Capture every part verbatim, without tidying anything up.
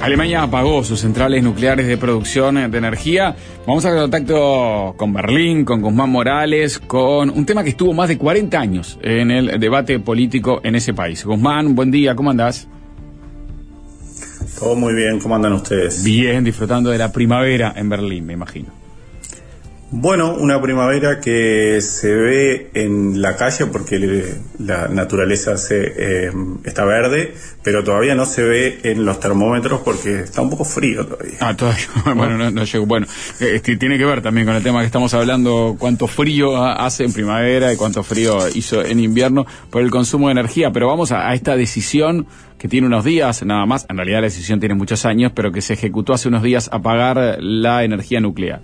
Alemania apagó sus centrales nucleares de producción de energía. Vamos a hacer contacto con Berlín, con Guzmán Morales, con un tema que estuvo más de cuarenta años en el debate político en ese país. Guzmán, buen día, ¿cómo andás? Todo muy bien, ¿cómo andan ustedes? Bien, disfrutando de la primavera en Berlín, me imagino. Bueno, una primavera que se ve en la calle porque le, la naturaleza se, eh, está verde, pero todavía no se ve en los termómetros porque está un poco frío todavía. Ah, todavía, bueno, no, no llegó. Bueno, este, tiene que ver también con el tema que estamos hablando, cuánto frío hace en primavera y cuánto frío hizo en invierno por el consumo de energía, pero vamos a, a esta decisión que tiene unos días, nada más, en realidad la decisión tiene muchos años, pero que se ejecutó hace unos días, apagar la energía nuclear.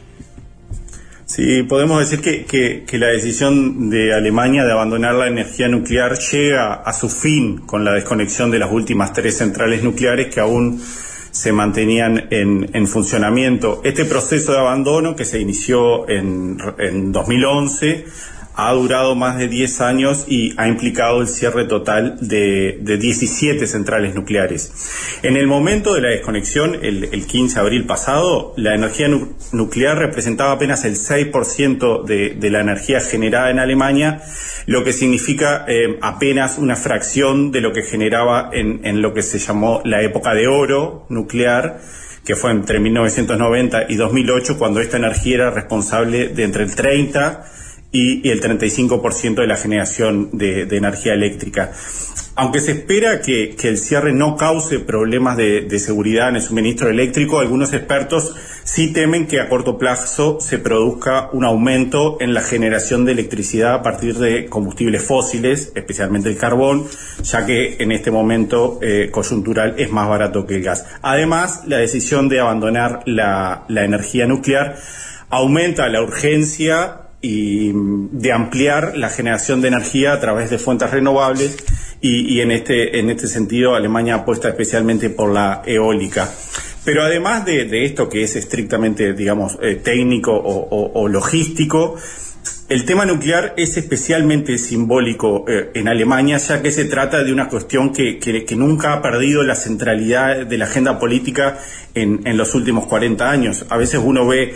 Sí, podemos decir que, que, que la decisión de Alemania de abandonar la energía nuclear llega a su fin con la desconexión de las últimas tres centrales nucleares que aún se mantenían en, en funcionamiento. Este proceso de abandono, que se inició en, en dos mil once, ha durado más de diez años y ha implicado el cierre total de, de diecisiete centrales nucleares. En el momento de la desconexión, el, el quince de abril pasado, la energía nu- nuclear representaba apenas el seis por ciento de, de la energía generada en Alemania, lo que significa eh, apenas una fracción de lo que generaba en, en lo que se llamó la época de oro nuclear, que fue entre mil novecientos noventa y dos mil ocho, cuando esta energía era responsable de entre el treinta y el treinta y cinco por ciento de la generación de, de energía eléctrica. Aunque se espera que, que el cierre no cause problemas de, de seguridad en el suministro eléctrico, algunos expertos sí temen que a corto plazo se produzca un aumento en la generación de electricidad a partir de combustibles fósiles, especialmente el carbón, ya que en este momento eh, coyuntural es más barato que el gas. Además, la decisión de abandonar la, la energía nuclear aumenta la urgencia y de ampliar la generación de energía a través de fuentes renovables y, y en este en este sentido Alemania apuesta especialmente por la eólica. Pero además de, de esto que es estrictamente, digamos, eh, técnico o, o, o logístico, el tema nuclear es especialmente simbólico eh, en Alemania, ya que se trata de una cuestión que, que, que nunca ha perdido la centralidad de la agenda política en, en los últimos cuarenta años. A veces uno ve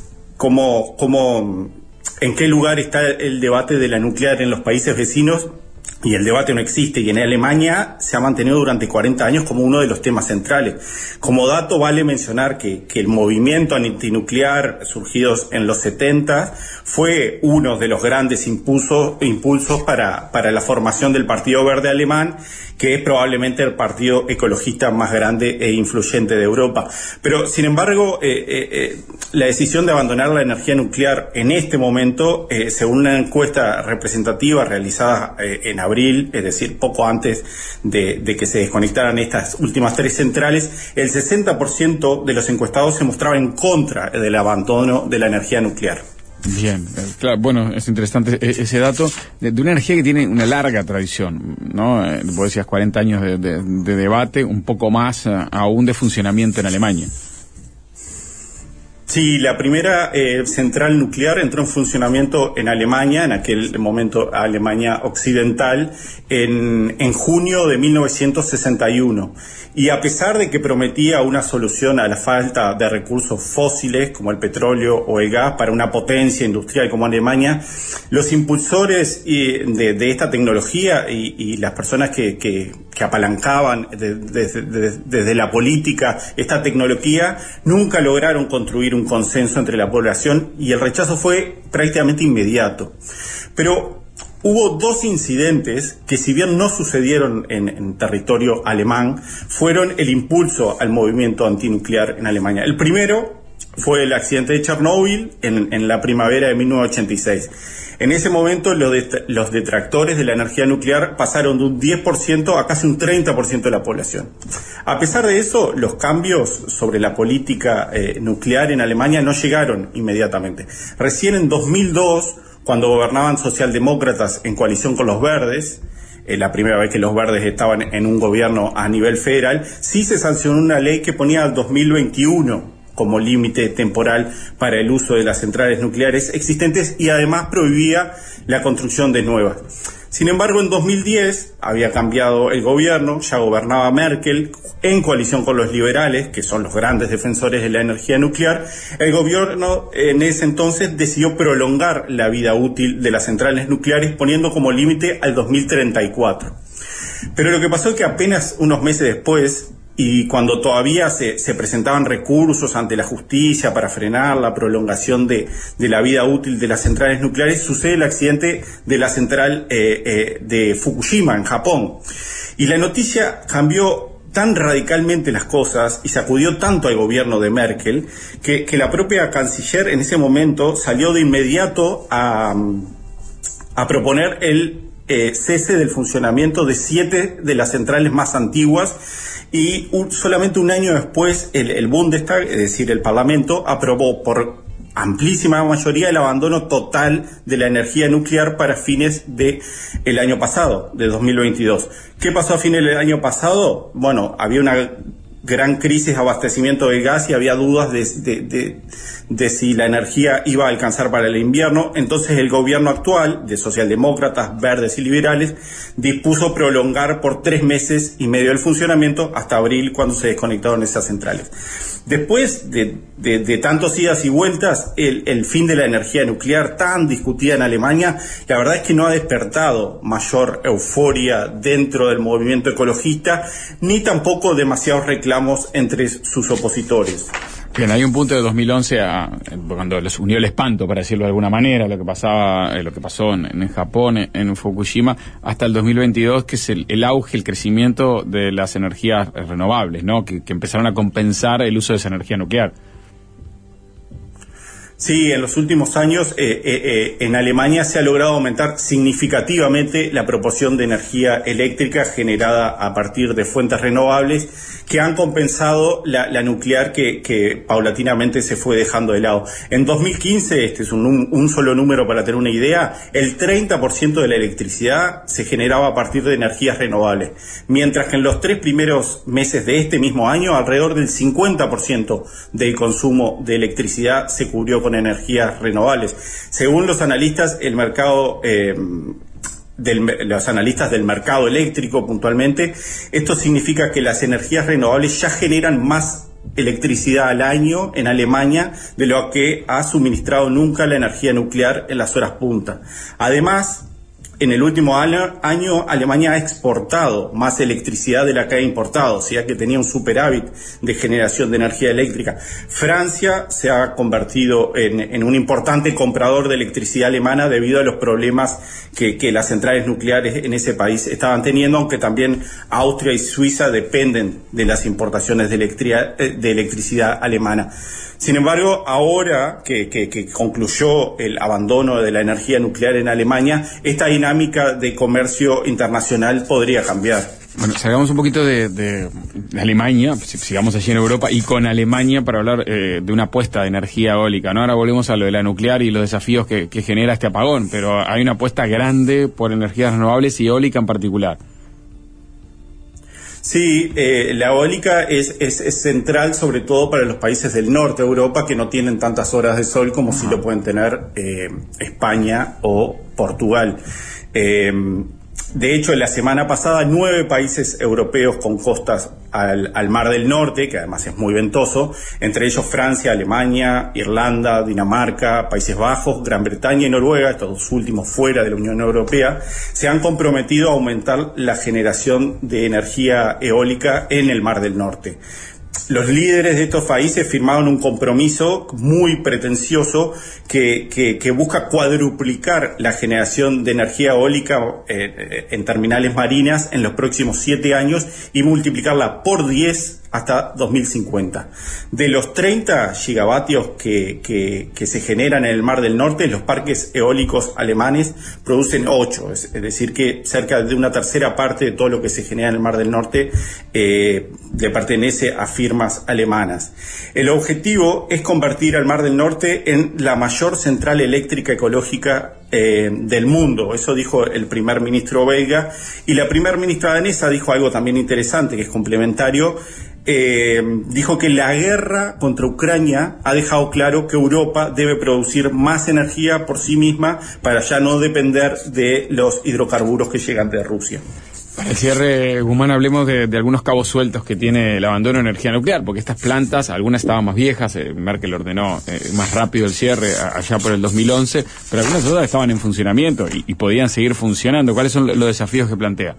cómo, cómo en qué lugar está el debate de la nuclear en los países vecinos, y el debate no existe, y en Alemania se ha mantenido durante cuarenta años como uno de los temas centrales. Como dato vale mencionar que, que el movimiento antinuclear surgidos en los setenta fue uno de los grandes impulsos, impulsos para, para la formación del Partido Verde Alemán, que es probablemente el partido ecologista más grande e influyente de Europa. Pero, sin embargo, eh, eh, eh, la decisión de abandonar la energía nuclear en este momento, eh, según una encuesta representativa realizada eh, en abril, es decir, poco antes de, de que se desconectaran estas últimas tres centrales, el sesenta por ciento de los encuestados se mostraba en contra del abandono de la energía nuclear. Bien, claro, bueno, es interesante ese dato de, de una energía que tiene una larga tradición, ¿no? Eh, vos decías cuarenta años de, de, de debate, un poco más uh, aún de funcionamiento en Alemania. Sí, la primera eh, central nuclear entró en funcionamiento en Alemania, en aquel momento Alemania Occidental, en, en junio de mil novecientos sesenta y uno. Y a pesar de que prometía una solución a la falta de recursos fósiles como el petróleo o el gas para una potencia industrial como Alemania, los impulsores de, de esta tecnología y, y las personas que, que, que apalancaban desde de, de, de, de la política esta tecnología nunca lograron construir un consenso entre la población, y el rechazo fue prácticamente inmediato. Pero hubo dos incidentes que, si bien no sucedieron en, en territorio alemán, fueron el impulso al movimiento antinuclear en Alemania. El primero fue el accidente de Chernóbil en, en la primavera de mil novecientos ochenta y seis. En ese momento los, det- los detractores de la energía nuclear pasaron de un diez por ciento a casi un treinta por ciento de la población. A pesar de eso, los cambios sobre la política eh, nuclear en Alemania no llegaron inmediatamente. Recién en dos mil dos, cuando gobernaban socialdemócratas en coalición con los verdes, eh, la primera vez que los verdes estaban en un gobierno a nivel federal, sí se sancionó una ley que ponía al dos mil veintiuno como límite temporal para el uso de las centrales nucleares existentes, y además prohibía la construcción de nuevas. Sin embargo, en dos mil diez había cambiado el gobierno, ya gobernaba Merkel, en coalición con los liberales, que son los grandes defensores de la energía nuclear. El gobierno en ese entonces decidió prolongar la vida útil de las centrales nucleares, poniendo como límite al dos mil treinta y cuatro. Pero lo que pasó es que apenas unos meses después, y cuando todavía se, se presentaban recursos ante la justicia para frenar la prolongación de, de la vida útil de las centrales nucleares, sucede el accidente de la central eh, eh, de Fukushima, en Japón. Y la noticia cambió tan radicalmente las cosas y sacudió tanto al gobierno de Merkel, que, que la propia canciller en ese momento salió de inmediato a, a proponer el eh, cese del funcionamiento de siete de las centrales más antiguas. Y un, solamente un año después el, el Bundestag, es decir, el Parlamento, aprobó por amplísima mayoría el abandono total de la energía nuclear para fines de el año pasado, de dos mil veintidós. ¿Qué pasó a fines del año pasado? Bueno, había una gran crisis de abastecimiento de gas y había dudas de, de, de, de si la energía iba a alcanzar para el invierno. Entonces el gobierno actual, de socialdemócratas, verdes y liberales, dispuso prolongar por tres meses y medio el funcionamiento hasta abril, cuando se desconectaron esas centrales. Después de, de, de tantos idas y vueltas, el, el fin de la energía nuclear tan discutida en Alemania, la verdad es que no ha despertado mayor euforia dentro del movimiento ecologista, ni tampoco demasiados reclamos entre sus opositores. Bien, hay un punto de dos mil once a, cuando los unió el espanto, para decirlo de alguna manera, lo que pasaba, lo que pasó en, en Japón, en, en Fukushima, hasta el dos mil veintidós, que es el, el auge, el crecimiento de las energías renovables, ¿no? Que, que empezaron a compensar el uso de esa energía nuclear. Sí, en los últimos años eh, eh, eh, en Alemania se ha logrado aumentar significativamente la proporción de energía eléctrica generada a partir de fuentes renovables, que han compensado la, la nuclear que, que paulatinamente se fue dejando de lado. En dos mil quince, este es un, un solo número para tener una idea, el treinta por ciento de la electricidad se generaba a partir de energías renovables, mientras que en los tres primeros meses de este mismo año, alrededor del cincuenta por ciento del consumo de electricidad se cubrió con energías renovables. Según los analistas, el mercado... Eh, Del, los analistas del mercado eléctrico puntualmente, esto significa que las energías renovables ya generan más electricidad al año en Alemania de lo que ha suministrado nunca la energía nuclear en las horas punta. Además, en el último año, año Alemania ha exportado más electricidad de la que ha importado, o sea que tenía un superávit de generación de energía eléctrica. Francia se ha convertido en, en un importante comprador de electricidad alemana debido a los problemas que, que las centrales nucleares en ese país estaban teniendo, aunque también Austria y Suiza dependen de las importaciones de, electricidad, de electricidad alemana. Sin embargo, ahora que, que, que concluyó el abandono de la energía nuclear en Alemania, esta dinámica de comercio internacional podría cambiar. Bueno, salgamos un poquito de, de, de Alemania, sigamos allí en Europa, y con Alemania para hablar eh, de una apuesta de energía eólica, ¿no? Ahora volvemos a lo de la nuclear y los desafíos que, que genera este apagón, pero hay una apuesta grande por energías renovables y eólica en particular. Sí, eh, la eólica es, es, es central sobre todo para los países del norte de Europa que no tienen tantas horas de sol como si lo pueden tener eh, España o Portugal. Eh, De hecho, la semana pasada, nueve países europeos con costas al, al Mar del Norte, que además es muy ventoso, entre ellos Francia, Alemania, Irlanda, Dinamarca, Países Bajos, Gran Bretaña y Noruega, estos dos últimos fuera de la Unión Europea, se han comprometido a aumentar la generación de energía eólica en el Mar del Norte. Los líderes de estos países firmaron un compromiso muy pretencioso que, que, que busca cuadruplicar la generación de energía eólica eh, en terminales marinas en los próximos siete años y multiplicarla por diez hasta dos mil cincuenta. De los treinta gigavatios que, que, que se generan en el Mar del Norte, los parques eólicos alemanes producen ocho, es, es decir que cerca de una tercera parte de todo lo que se genera en el Mar del Norte eh, le pertenece a firmas alemanas. El objetivo es convertir al Mar del Norte en la mayor central eléctrica ecológica eh, del mundo. Eso dijo el primer ministro belga. Y la primer ministra danesa dijo algo también interesante, que es complementario. Eh, dijo que la guerra contra Ucrania ha dejado claro que Europa debe producir más energía por sí misma para ya no depender de los hidrocarburos que llegan de Rusia. Para el cierre, Guzmán, hablemos de, de algunos cabos sueltos que tiene el abandono de energía nuclear, porque estas plantas, algunas estaban más viejas, eh, Merkel ordenó eh, más rápido el cierre a, allá por el dos mil once, pero algunas otras estaban en funcionamiento y, y podían seguir funcionando. ¿Cuáles son los desafíos que plantea?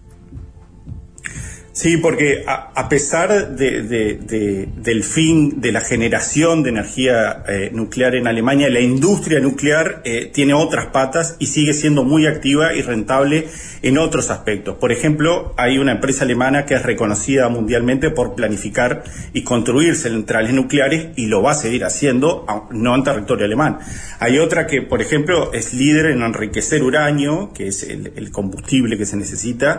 Sí, porque a, a pesar de, de, de, del fin de la generación de energía eh, nuclear en Alemania, la industria nuclear eh, tiene otras patas y sigue siendo muy activa y rentable en otros aspectos. Por ejemplo, hay una empresa alemana que es reconocida mundialmente por planificar y construir centrales nucleares y lo va a seguir haciendo, no en territorio alemán. Hay otra que, por ejemplo, es líder en enriquecer uranio, que es el, el combustible que se necesita,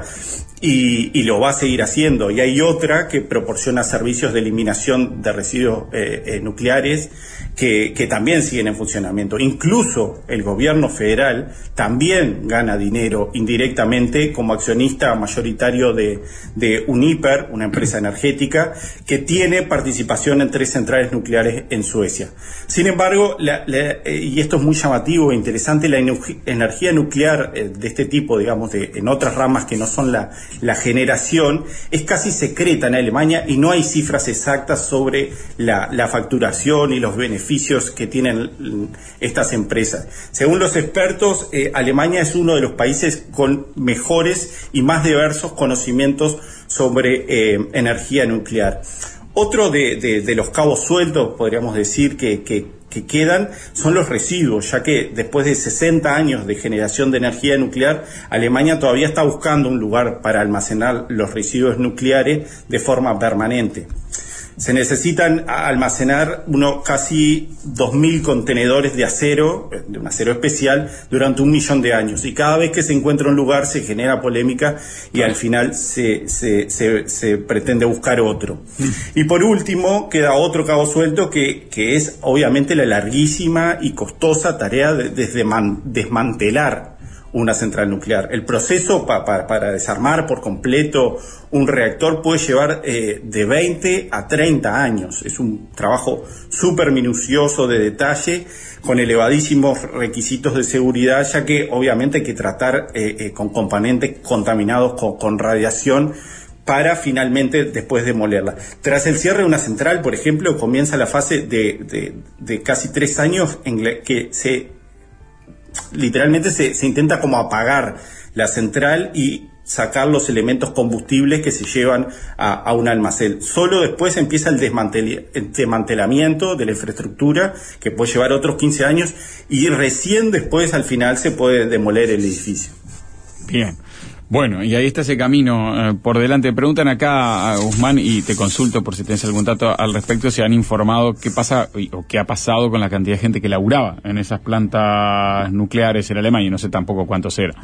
y, y lo va a seguir haciendo. Y hay otra que proporciona servicios de eliminación de residuos eh, eh, nucleares que, que también siguen en funcionamiento. Incluso el gobierno federal también gana dinero indirectamente como accionista mayoritario de, de Uniper, una empresa energética que tiene participación en tres centrales nucleares en Suecia. Sin embargo, la, la, eh, y esto es muy llamativo e interesante, la energía nuclear eh, de este tipo, digamos, de, en otras ramas que no son la, la generación, es casi secreta en Alemania y no hay cifras exactas sobre la, la facturación y los beneficios que tienen estas empresas. Según los expertos, eh, Alemania es uno de los países con mejores y más diversos conocimientos sobre eh, energía nuclear. Otro de, de, de los cabos sueltos, podríamos decir, que, que, que quedan, son los residuos, ya que después de sesenta años de generación de energía nuclear, Alemania todavía está buscando un lugar para almacenar los residuos nucleares de forma permanente. Se necesitan almacenar uno, casi dos mil contenedores de acero, de un acero especial, durante un millón de años. Y cada vez que se encuentra un lugar se genera polémica y al final se, se, se, se pretende buscar otro. Y por último, queda otro cabo suelto que, que es obviamente la larguísima y costosa tarea de, de desmantelar una central nuclear. El proceso pa, pa, para desarmar por completo un reactor puede llevar eh, de veinte a treinta años. Es un trabajo súper minucioso de detalle, con elevadísimos requisitos de seguridad, ya que obviamente hay que tratar eh, eh, con componentes contaminados con, con radiación para finalmente después demolerla. Tras el cierre de una central, por ejemplo, comienza la fase de, de, de casi tres años en la que se literalmente se, se intenta como apagar la central y sacar los elementos combustibles que se llevan a, a un almacén. Solo después empieza el, desmantel, el desmantelamiento de la infraestructura, que puede llevar otros quince años, y recién después, al final, se puede demoler el edificio. Bien. Bueno, y ahí está ese camino eh, por delante. Preguntan acá a Guzmán, y te consulto por si tenés algún dato al respecto, si han informado qué pasa o qué ha pasado con la cantidad de gente que laburaba en esas plantas nucleares en Alemania, y no sé tampoco cuántos era.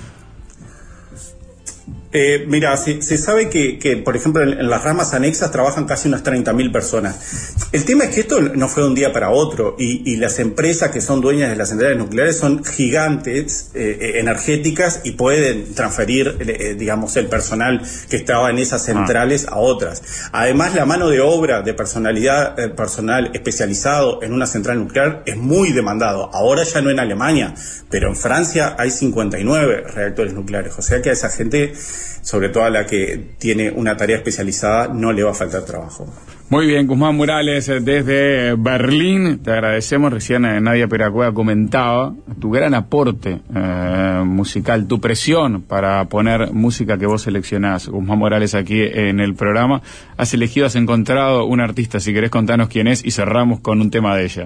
Eh, mira, se, se sabe que, que, por ejemplo, en, en las ramas anexas trabajan casi unas treinta mil personas. El tema es que esto no fue de un día para otro, y, y las empresas que son dueñas de las centrales nucleares son gigantes eh, energéticas y pueden transferir, eh, digamos, el personal que estaba en esas centrales ah. a otras. Además, la mano de obra de personalidad, eh, personal especializado en una central nuclear es muy demandado. Ahora ya no en Alemania, pero en Francia hay cincuenta y nueve reactores nucleares. O sea que a esa gente, sobre todo a la que tiene una tarea especializada, no le va a faltar trabajo. Muy bien, Guzmán Morales, desde Berlín, te agradecemos. Recién eh, Nadia Peracueva comentaba tu gran aporte eh, musical, tu presión para poner música que vos seleccionás. Guzmán Morales aquí en el programa. Has elegido, has encontrado un artista, si querés contanos quién es, y cerramos con un tema de ella.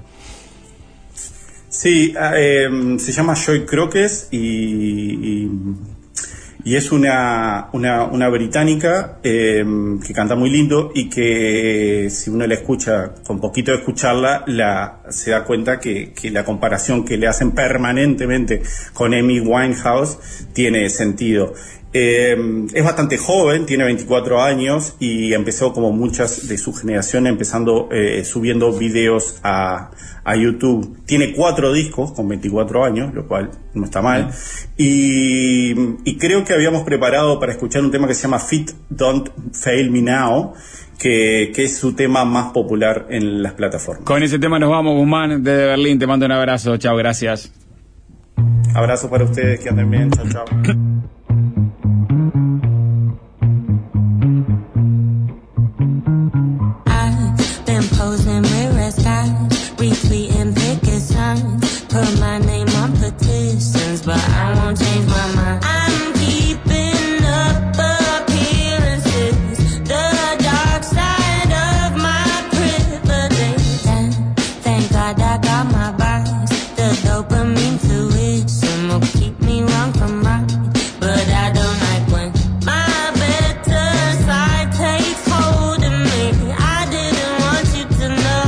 Sí, eh, se llama Joy Croques y... y... Y es una, una, una británica eh, que canta muy lindo y que, si uno la escucha, con poquito de escucharla, la, se da cuenta que, que la comparación que le hacen permanentemente con Amy Winehouse tiene sentido. Eh, es bastante joven, tiene veinticuatro años y empezó como muchas de su generación empezando eh, subiendo videos a, a YouTube. Tiene cuatro discos con veinticuatro años, lo cual no está mal. Y, y creo que habíamos preparado para escuchar un tema que se llama Feet Don't Fail Me Now, que, que es su tema más popular en las plataformas. Con ese tema nos vamos, Guzmán, desde Berlín. Te mando un abrazo. Chao, gracias. Abrazo para ustedes, que anden bien. Chao, chao. Retweeting picket signs, put my name on petitions, but I won't change my mind. I'm keeping up appearances, the dark side of my privilege. And thank God I got my vice, the dopamine tuition will keep me wrong from right, but I don't like when my better side takes hold of me. I didn't want you to know.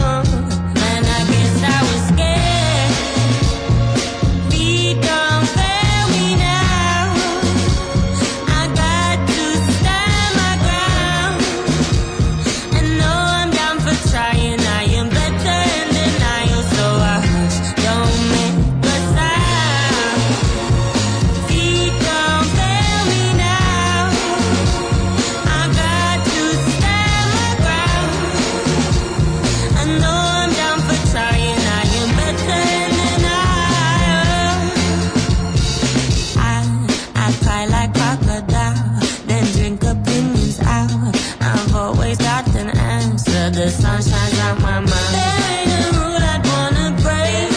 The sun shines on my mind. There ain't a rule I'd wanna break.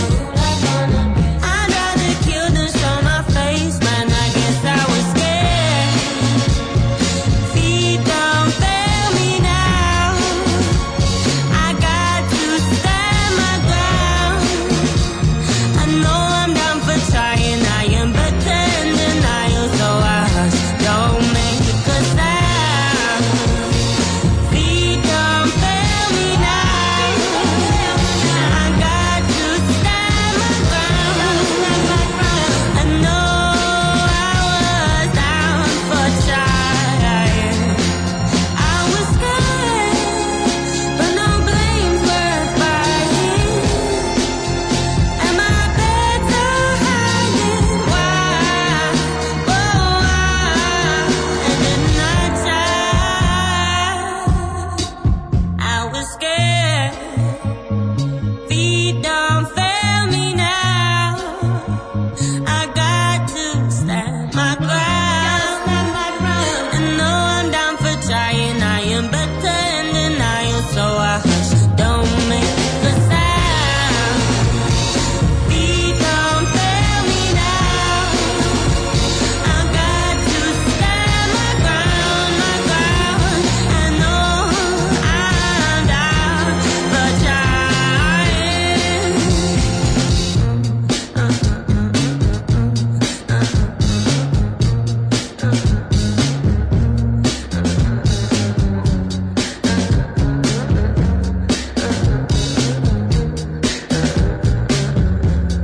I'd rather kill than show my face. Man, I guess I was scared. Feet don't fail me now. I got to stand my ground. I know I'm down for trying. I am better in denial, so I hush. Don't make a sound.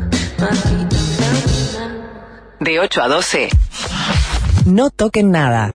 De ocho a doce. No toquen nada.